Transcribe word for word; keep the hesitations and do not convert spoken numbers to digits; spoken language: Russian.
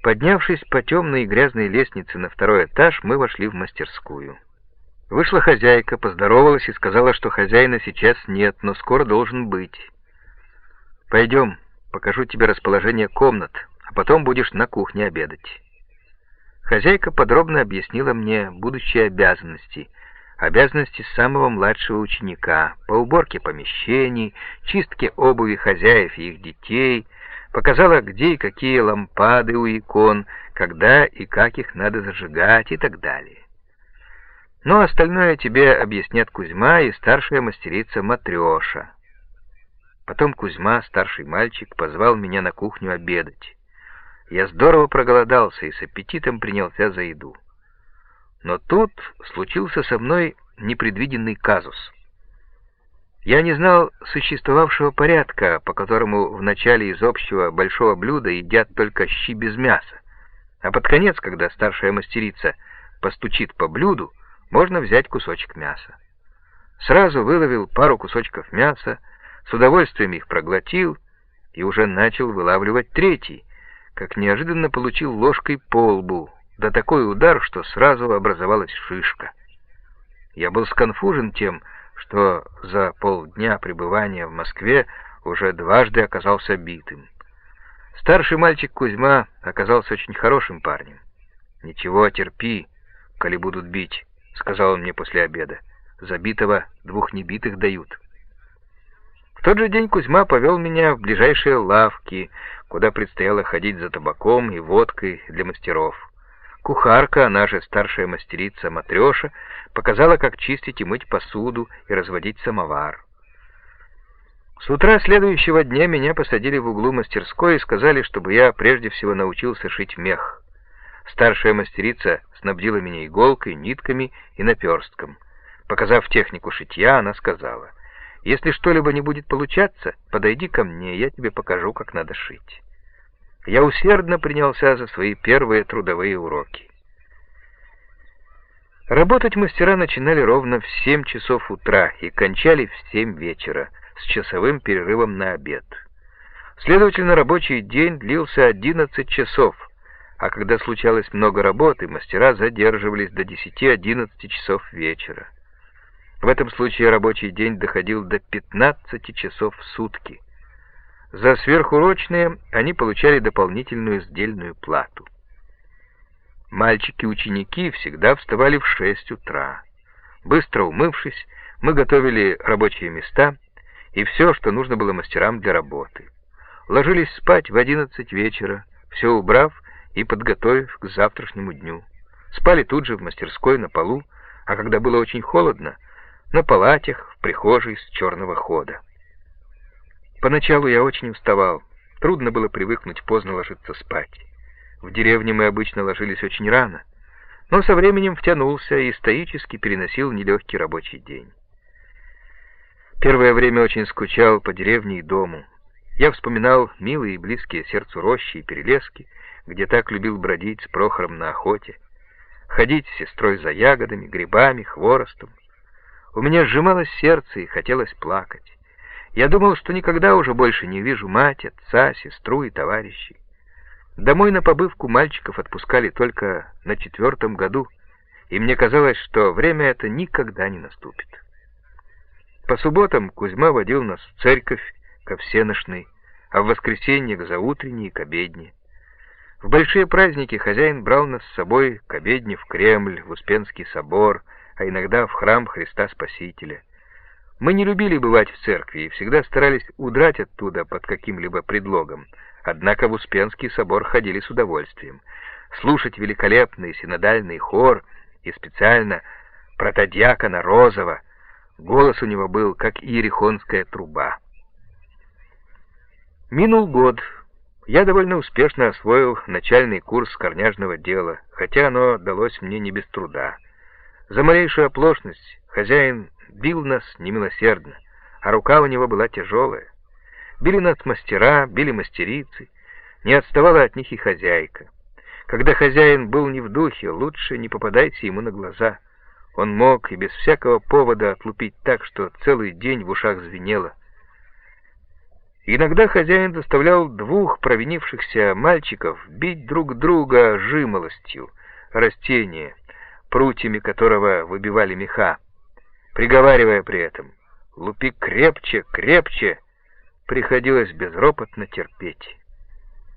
Поднявшись по темной и грязной лестнице на второй этаж, мы вошли в мастерскую. Вышла хозяйка, поздоровалась и сказала, что хозяина сейчас нет, но скоро должен быть. «Пойдем, покажу тебе расположение комнат, а потом будешь на кухне обедать». Хозяйка подробно объяснила мне будущие обязанности, обязанности самого младшего ученика, по уборке помещений, чистке обуви хозяев и их детей, показала, где и какие лампады у икон, когда и как их надо зажигать и так далее. Но остальное тебе объяснят Кузьма и старшая мастерица Матрёша. Потом Кузьма, старший мальчик, позвал меня на кухню обедать. Я здорово проголодался и с аппетитом принялся за еду. Но тут случился со мной непредвиденный казус. Я не знал существовавшего порядка, по которому вначале из общего большого блюда едят только щи без мяса, а под конец, когда старшая мастерица постучит по блюду, можно взять кусочек мяса. Сразу выловил пару кусочков мяса, с удовольствием их проглотил и уже начал вылавливать третий, как неожиданно получил ложкой по лбу, да такой удар, что сразу образовалась шишка. Я был сконфужен тем, что за полдня пребывания в Москве уже дважды оказался битым. Старший мальчик Кузьма оказался очень хорошим парнем. «Ничего, терпи, коли будут бить», — сказал он мне после обеда. «За битого двух небитых дают». В тот же день Кузьма повел меня в ближайшие лавки, куда предстояло ходить за табаком и водкой для мастеров. Кухарка, она же старшая мастерица Матрёша, показала, как чистить и мыть посуду и разводить самовар. С утра следующего дня меня посадили в углу мастерской и сказали, чтобы я прежде всего научился шить мех. Старшая мастерица снабдила меня иголкой, нитками и наперстком. Показав технику шитья, она сказала: «Если что-либо не будет получаться, подойди ко мне, я тебе покажу, как надо шить». Я усердно принялся за свои первые трудовые уроки. Работать мастера начинали ровно в семь часов утра и кончали в семь вечера, с часовым перерывом на обед. Следовательно, рабочий день длился одиннадцать часов, а когда случалось много работы, мастера задерживались до десяти-одиннадцати часов вечера. В этом случае рабочий день доходил до пятнадцати часов в сутки. За сверхурочные они получали дополнительную сдельную плату. Мальчики-ученики всегда вставали в шесть утра. Быстро умывшись, мы готовили рабочие места и все, что нужно было мастерам для работы. Ложились спать в одиннадцать вечера, все убрав и подготовив к завтрашнему дню. Спали тут же в мастерской на полу, а когда было очень холодно, на палатях в прихожей с черного хода. Поначалу я очень уставал, трудно было привыкнуть поздно ложиться спать. В деревне мы обычно ложились очень рано, но со временем втянулся и стоически переносил нелегкий рабочий день. Первое время очень скучал по деревне и дому. Я вспоминал милые и близкие сердцу рощи и перелески, где так любил бродить с Прохором на охоте, ходить с сестрой за ягодами, грибами, хворостом. У меня сжималось сердце и хотелось плакать. Я думал, что никогда уже больше не увижу мать, отца, сестру и товарищей. Домой на побывку мальчиков отпускали только на четвертом году, и мне казалось, что время это никогда не наступит. По субботам Кузьма водил нас в церковь, ко всеношной, а в воскресенье к заутренней и к обедне. В большие праздники хозяин брал нас с собой к обедне в Кремль, в Успенский собор, а иногда в храм Христа Спасителя. Мы не любили бывать в церкви и всегда старались удрать оттуда под каким-либо предлогом, однако в Успенский собор ходили с удовольствием. Слушать великолепный синодальный хор и специально протодиакона Розова, голос у него был, как иерихонская труба. Минул год. Я довольно успешно освоил начальный курс корняжного дела, хотя оно далось мне не без труда. За малейшую оплошность хозяин бил нас немилосердно, а рука у него была тяжелая. Били нас мастера, били мастерицы, не отставала от них и хозяйка. Когда хозяин был не в духе, лучше не попадайся ему на глаза. Он мог и без всякого повода отлупить так, что целый день в ушах звенело. Иногда хозяин заставлял двух провинившихся мальчиков бить друг друга жимолостью, растение, прутьями которого выбивали меха, приговаривая при этом: «Лупи крепче, крепче!» Приходилось безропотно терпеть.